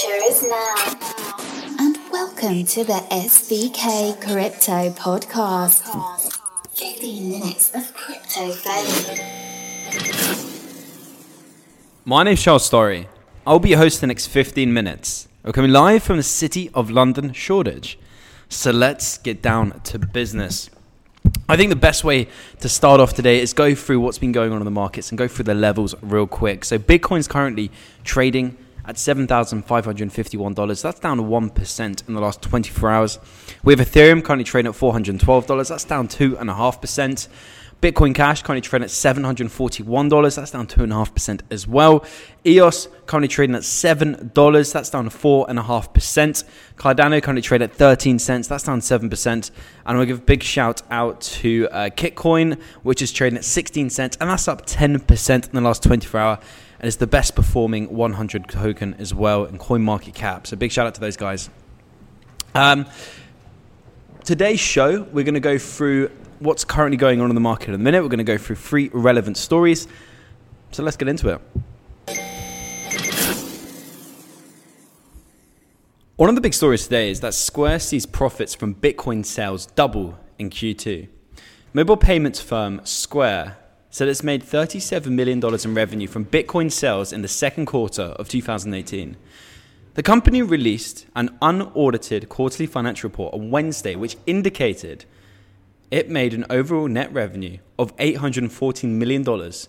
future is now. And welcome to the SBK Crypto Podcast. 15 minutes of crypto value. My name's Charles Story. I'll be your host for the next 15 minutes. We're coming live from the City of London, Shoreditch. So let's get down to business. I think the best way to start off today is go through what's been going on in the markets and go through the levels real quick. So Bitcoin's currently trading at $7,551. That's down 1% in the last 24 hours. We have Ethereum currently trading at $412. That's down 2.5%. Bitcoin Cash currently trading at $741. That's down 2.5% as well. EOS currently trading at $7. That's down 4.5%. Cardano currently trading at 13 cents. That's down 7%. And we'll give a big shout out to Kitcoin, which is trading at 16 cents. And that's up 10% in the last 24 hours. And it's the best performing 100 token as well in CoinMarketCap. So big shout out to those guys. Today's show, we're going to go through what's currently going on in the market in a minute. We're going to go through 3 relevant stories. So let's get into it. One of the big stories today is that Square sees profits from Bitcoin sales double in Q2. Mobile payments firm Square said it's made $37 million in revenue from Bitcoin sales in the second quarter of 2018. The company released an unaudited quarterly financial report on Wednesday, which indicated it made an overall net revenue of $814 million,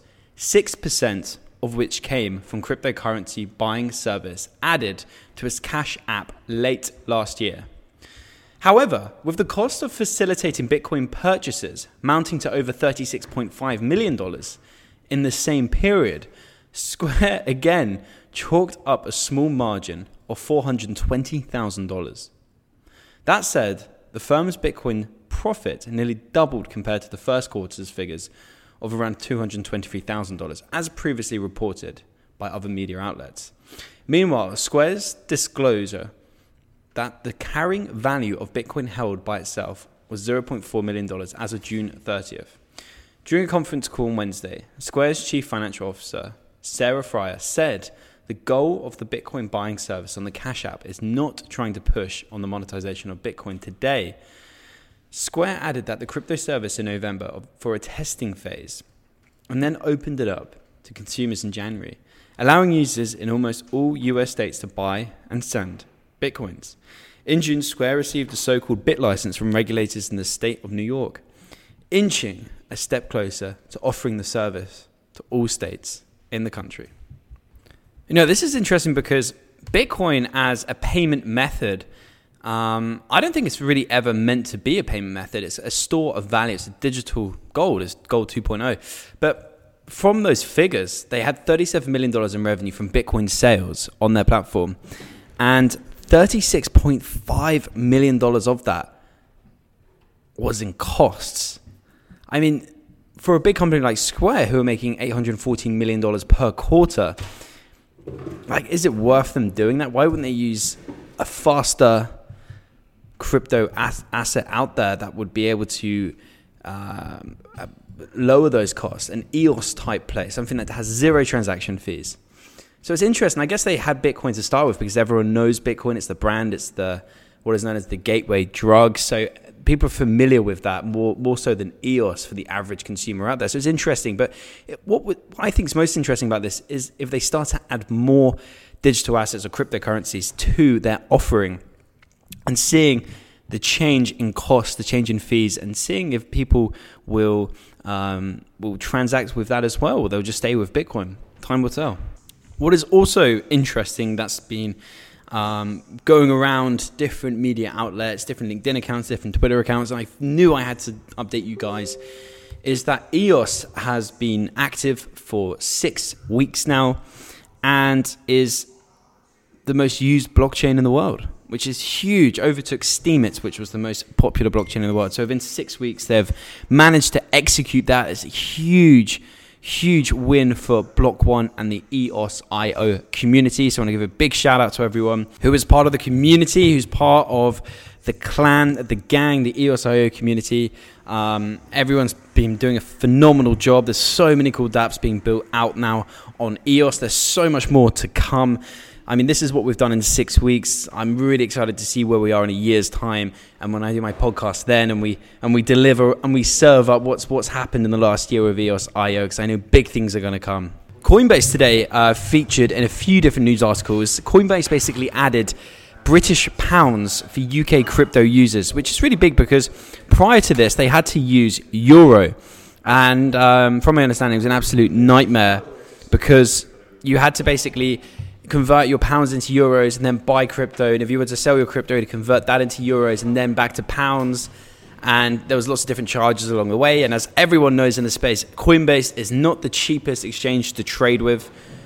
6% of which came from cryptocurrency buying service added to its Cash App late last year. However, with the cost of facilitating Bitcoin purchases mounting to over $36.5 million in the same period, Square again chalked up a small margin of $420,000. That said, the firm's Bitcoin profit nearly doubled compared to the first quarter's figures of around $223,000, as previously reported by other media outlets. Meanwhile, Square's disclosure that the carrying value of Bitcoin held by itself was $0.4 million as of June 30th. During a conference call on Wednesday, Square's chief financial officer, Sarah Friar, said the goal of the Bitcoin buying service on the Cash App is not trying to push on the monetization of Bitcoin today. Square added that the crypto service in November for a testing phase and then opened it up to consumers in January, allowing users in almost all US states to buy and send Bitcoins. In June, Square received a so-called BitLicense from regulators in the state of New York, inching a step closer to offering the service to all states in the country. You know, this is interesting because Bitcoin as a payment method, I don't think it's really ever meant to be a payment method. It's a store of value. It's a digital gold. It's gold 2.0. But from those figures, they had $37 million in revenue from Bitcoin sales on their platform. And $36.5 million of that was in costs. I mean, for a big company like Square, who are making $814 million per quarter, like, is it worth them doing that? Why wouldn't they use a faster crypto asset out there that would be able to lower those costs? An EOS type play, something that has 0 transaction fees. So it's interesting. I guess they had Bitcoin to start with because everyone knows Bitcoin. It's the brand. It's the what is known as the gateway drug. So people are familiar with that more so than EOS for the average consumer out there. So it's interesting. But what I think is most interesting about this is if they start to add more digital assets or cryptocurrencies to their offering and seeing the change in cost, the change in fees, and seeing if people will transact with that as well, or they'll just stay with Bitcoin. Time will tell. What is also interesting that's been going around different media outlets, different LinkedIn accounts, different Twitter accounts, and I knew I had to update you guys, is that EOS has been active for 6 weeks now and is the most used blockchain in the world, which is huge. Overtook Steemit, which was the most popular blockchain in the world. So within 6 weeks, they've managed to execute that. It's a huge win for Block One and the EOS.io community. So I want to give a big shout out to everyone who is part of the community, who's part of the clan, the gang, the EOS.io community. Everyone's been doing a phenomenal job. There's so many cool dApps being built out now on EOS. There's so much more to come. I mean, this is what we've done in 6 weeks. I'm really excited to see where we are in a year's time, and when I do my podcast then, and we deliver and we serve up what's happened in the last year with EOS.io, because I know big things are going to come. Coinbase today featured in a few different news articles. Coinbase basically added British pounds for UK crypto users, which is really big because prior to this they had to use euro, and from my understanding it was an absolute nightmare because you had to basically convert your pounds into euros and then buy crypto, and if you were to sell your crypto to convert that into euros and then back to pounds, and there was lots of different charges along the way. And as everyone knows in the space, Coinbase is not the cheapest exchange to trade with.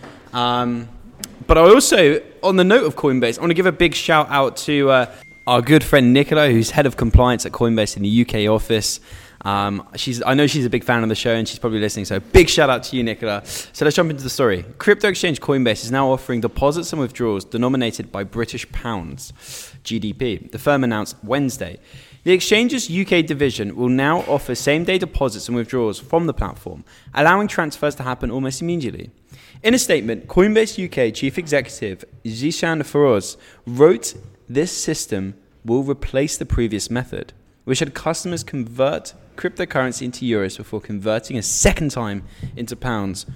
But I also, on the note of Coinbase, I want to give a big shout out to our good friend Nicola, who's head of compliance at Coinbase in the UK office. I know she's a big fan of the show and she's probably listening, so big shout out to you, Nicola. So let's jump into the story. Crypto exchange Coinbase is now offering deposits and withdrawals denominated by British pounds, GBP. The firm announced Wednesday. The exchange's UK division will now offer same-day deposits and withdrawals from the platform, allowing transfers to happen almost immediately. In a statement, Coinbase UK Chief Executive Zishan Feroz wrote, "This system will replace the previous method, which had customers convert cryptocurrency into euros before converting a second time into pounds."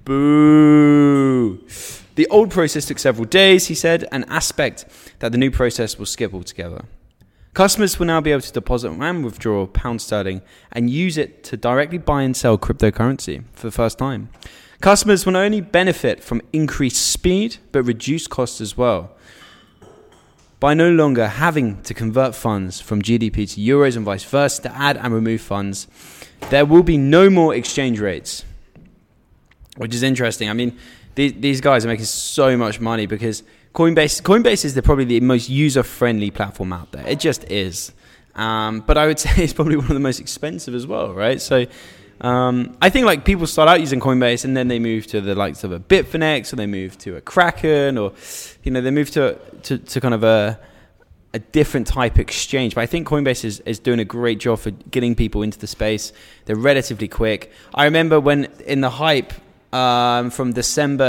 Boo! The old process took several days, he said, an aspect that the new process will skip altogether. Customers will now be able to deposit and withdraw pound sterling and use it to directly buy and sell cryptocurrency for the first time. Customers will not only benefit from increased speed, but reduced costs as well. By no longer having to convert funds from GBP to euros and vice versa to add and remove funds, there will be no more exchange rates, which is interesting. I mean, these guys are making so much money because Coinbase is probably the most user-friendly platform out there. It just is. But I would say it's probably one of the most expensive as well, right? So I think like people start out using Coinbase and then they move to the likes of a Bitfinex, or they move to a Kraken, or they move to kind of a different type exchange. But I think Coinbase is doing a great job for getting people into the space. They're relatively quick. I remember when in the hype, from December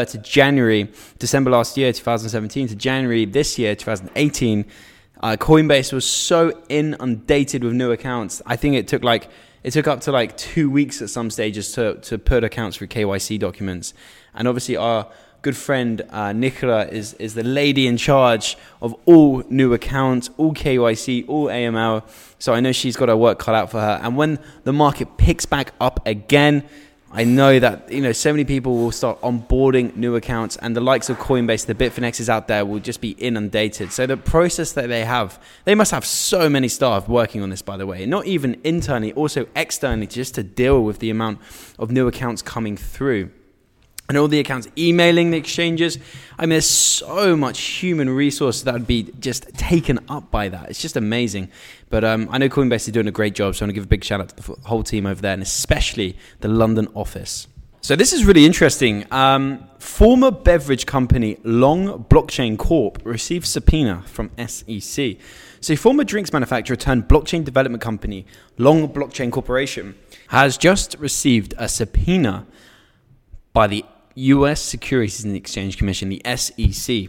last year, 2017, to January this year, 2018, Coinbase was so inundated with new accounts. I think it took up to 2 weeks at some stages to put accounts through KYC documents. And obviously our good friend Nicola is the lady in charge of all new accounts, all KYC, all AML. So I know she's got her work cut out for her. And when the market picks back up again, I know that so many people will start onboarding new accounts, and the likes of Coinbase, the Bitfinexes out there will just be inundated. So the process that they must have so many staff working on this, by the way, not even internally, also externally, just to deal with the amount of new accounts coming through. And all the accounts emailing the exchanges. I mean, there's so much human resource that would be just taken up by that. It's just amazing. But I know Coinbase is doing a great job, so I want to give a big shout out to the whole team over there, and especially the London office. So this is really interesting. Former beverage company Long Blockchain Corp received subpoena from SEC. So former drinks manufacturer turned blockchain development company Long Blockchain Corporation has just received a subpoena by the US Securities and Exchange Commission, the SEC.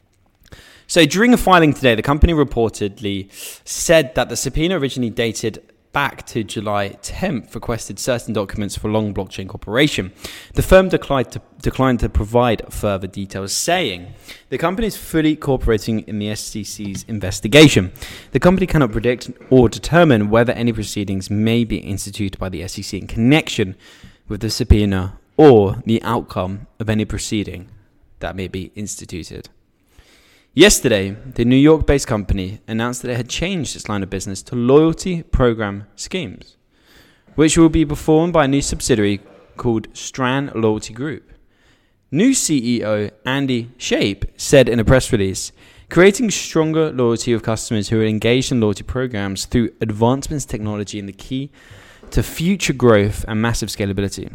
So during a filing today, the company reportedly said that the subpoena originally dated back to July 10th requested certain documents for Long Blockchain Corporation. The firm declined to provide further details, saying the company is fully cooperating in the SEC's investigation. The company cannot predict or determine whether any proceedings may be instituted by the SEC in connection with the subpoena or the outcome of any proceeding that may be instituted. Yesterday, the New York-based company announced that it had changed its line of business to loyalty program schemes, which will be performed by a new subsidiary called Strand Loyalty Group. New CEO Andy Shape said in a press release, creating stronger loyalty of customers who are engaged in loyalty programs through advancements in technology and the key to future growth and massive scalability.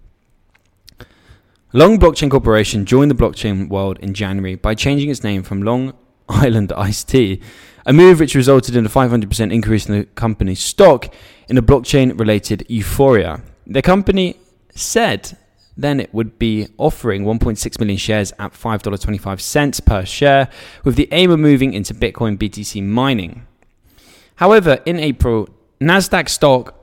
Long Blockchain Corporation joined the blockchain world in January by changing its name from Long Island Iced Tea, a move which resulted in a 500% increase in the company's stock in a blockchain-related euphoria. The company said then it would be offering 1.6 million shares at $5.25 per share, with the aim of moving into Bitcoin BTC mining. However, in April, Nasdaq stock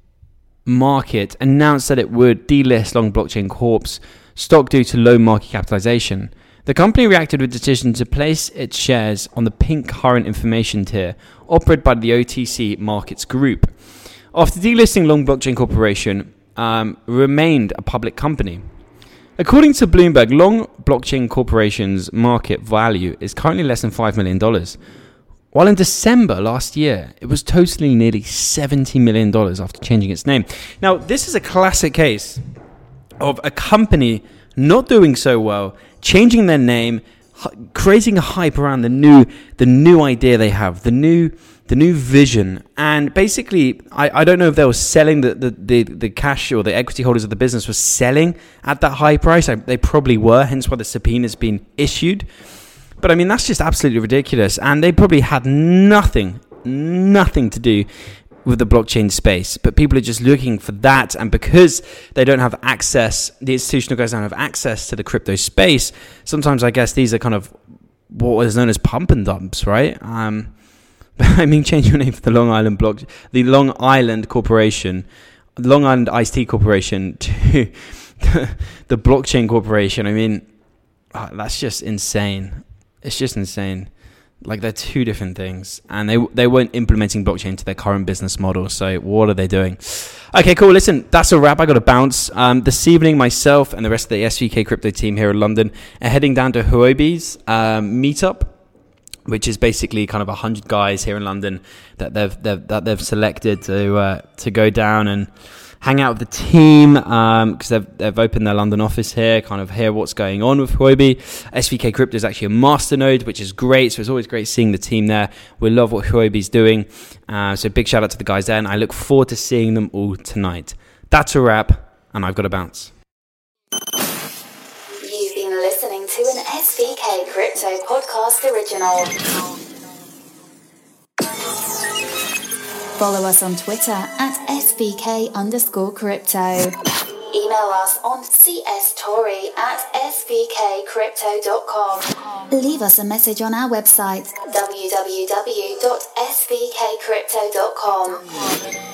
market announced that it would delist Long Blockchain Corp's stock due to low market capitalization. The company reacted with a decision to place its shares on the pink current information tier, operated by the OTC Markets Group. After delisting, Long Blockchain Corporation remained a public company. According to Bloomberg, Long Blockchain Corporation's market value is currently less than $5 million, while in December last year, it was totaling nearly $70 million after changing its name. Now, this is a classic case of a company not doing so well, changing their name, creating a hype around the new idea they have, the new vision, and basically, I don't know if they were selling the cash, or the equity holders of the business were selling at that high price. They probably were, hence why the subpoena's been issued. But I mean, that's just absolutely ridiculous, and they probably had nothing to do with the blockchain space, but people are just looking for that, and because they don't have access, the institutional guys don't have access to the crypto space, sometimes I guess these are kind of what is known as pump and dumps, right? I mean, change your name for the Long Island Corporation, the Long Island Iced Tea Corporation to the Blockchain Corporation. I mean, that's just insane. It's just insane. Like, they're two different things, and they weren't implementing blockchain to their current business model. So what are they doing? Okay, cool. Listen, that's a wrap. I got to bounce. This evening, myself and the rest of the SVK crypto team here in London are heading down to Huobi's meetup, which is basically kind of 100 guys here in London that they've selected to go down and hang out with the team, because they've opened their London office here, kind of hear what's going on with Huobi. SVK Crypto is actually a masternode, which is great, so it's always great seeing the team there. We love what Huobi's doing, so big shout out to the guys there, and I look forward to seeing them all tonight. That's a wrap, and I've got to bounce. You've been listening to an SVK Crypto Podcast original. Follow us on Twitter at SVK_crypto. Email us on cstorry@svkcrypto.com. Leave us a message on our website, www.svkcrypto.com.